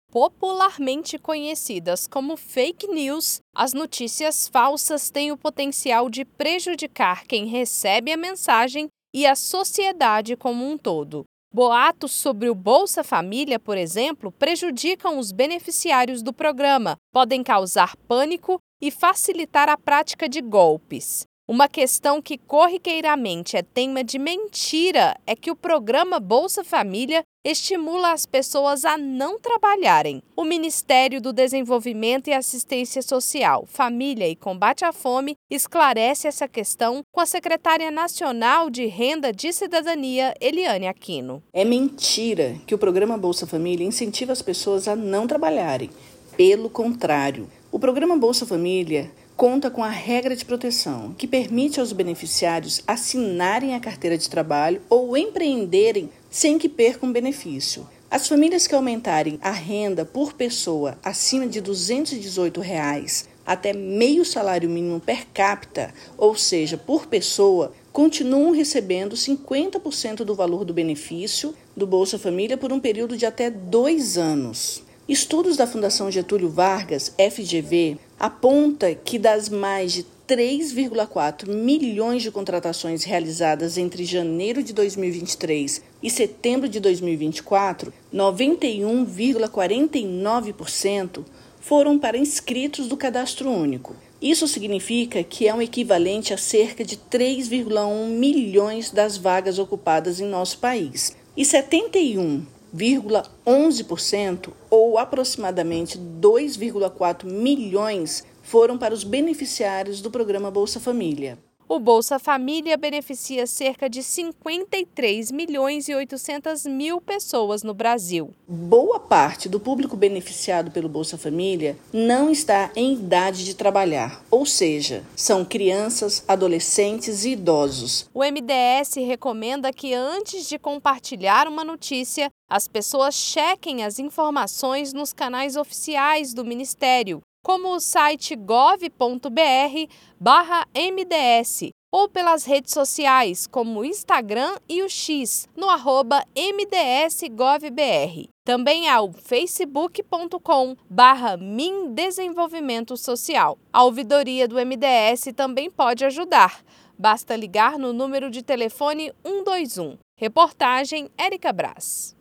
Popularmente conhecidas como fake news, as notícias falsas têm o potencial de prejudicar quem recebe a mensagem e a sociedade como um todo. Boatos sobre o Bolsa Família, por exemplo, prejudicam os beneficiários do programa, podem causar pânico e facilitar a prática de golpes. Uma questão que corriqueiramente é tema de mentira é que o programa Bolsa Família estimula as pessoas a não trabalharem. O Ministério do Desenvolvimento e Assistência Social, Família e Combate à Fome esclarece essa questão com a secretária nacional de Renda de Cidadania, Eliane Aquino. É mentira que o programa Bolsa Família incentiva as pessoas a não trabalharem. Pelo contrário, o programa Bolsa Família conta com a regra de proteção, que permite aos beneficiários assinarem a carteira de trabalho ou empreenderem sem que percam benefício. As famílias que aumentarem a renda por pessoa acima de R$ 218 até meio salário mínimo per capita, ou seja, por pessoa, continuam recebendo 50% do valor do benefício do Bolsa Família por um período de até 2 anos. Estudos da Fundação Getúlio Vargas, FGV, aponta que das mais de 3,4 milhões de contratações realizadas entre janeiro de 2023 e setembro de 2024, 91,49% foram para inscritos do Cadastro Único. Isso significa que é um equivalente a cerca de 3,1 milhões das vagas ocupadas em nosso país. E 71,11%, ou aproximadamente 2,4 milhões, foram para os beneficiários do programa Bolsa Família. O Bolsa Família beneficia cerca de 53.800.000 pessoas no Brasil. Boa parte do público beneficiado pelo Bolsa Família não está em idade de trabalhar, ou seja, são crianças, adolescentes e idosos. O MDS recomenda que antes de compartilhar uma notícia, as pessoas chequem as informações nos canais oficiais do Ministério, como o site gov.br/MDS, ou pelas redes sociais, como o Instagram e o X, no @MDSGovBR. Também há o facebook.com/MinDesenvolvimento Social. A ouvidoria do MDS também pode ajudar. Basta ligar no número de telefone 121. Reportagem Érica Brás.